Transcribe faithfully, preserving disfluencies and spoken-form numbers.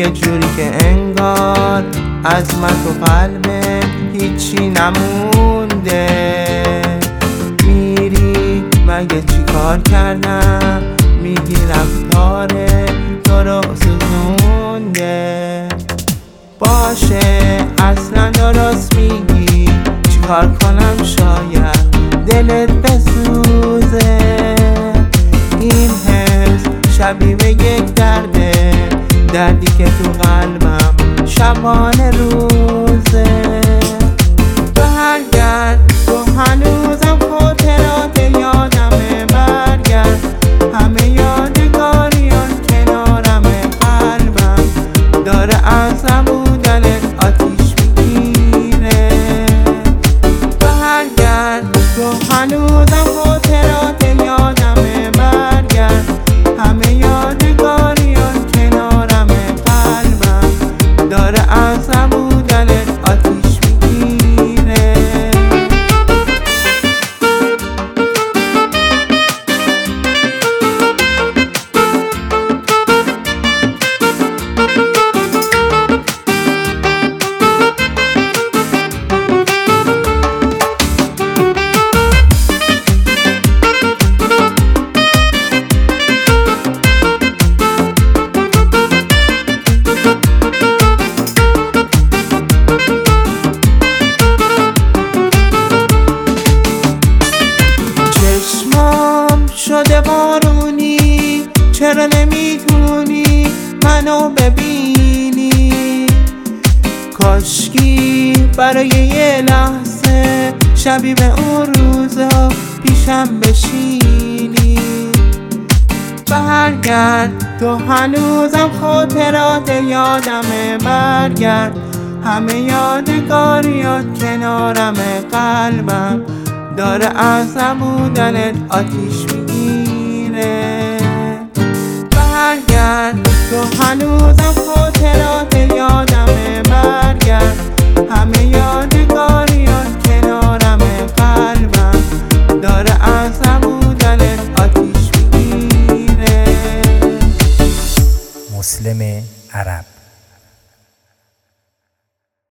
یه جوری که انگار از من تو قلبه هیچی نمونده. میری مگه چی کار کردم؟ میگی رفتار تو رو سوزونده. باشه اصلا درست میگی، چی کار کنم شاید دلت بسوزه. این حس شبیه به یک درده، دردی که تو قلبم شبانه روزه. برگرد تو هنوزم خاطرات یادمه، برگرد همه یادگاریان کنارمه. قلبم داره از بودنت آتیش میگیره. برگرد تو هنوزم خاطرات یادمه، برگرد همه یادگاریان کنارمه. قلبم داره از بودنت آتیش میگیره. شده بارونی، چرا نمیتونی منو ببینی؟ کاشکی برای یه لحظه شبیه به اون روزا پیشم بشینی. برگرد تو هنوزم خاطرات یادمه، برگرد همه یادگاریات کنارمه. قلبم داره از بودنت آتیش میگیره.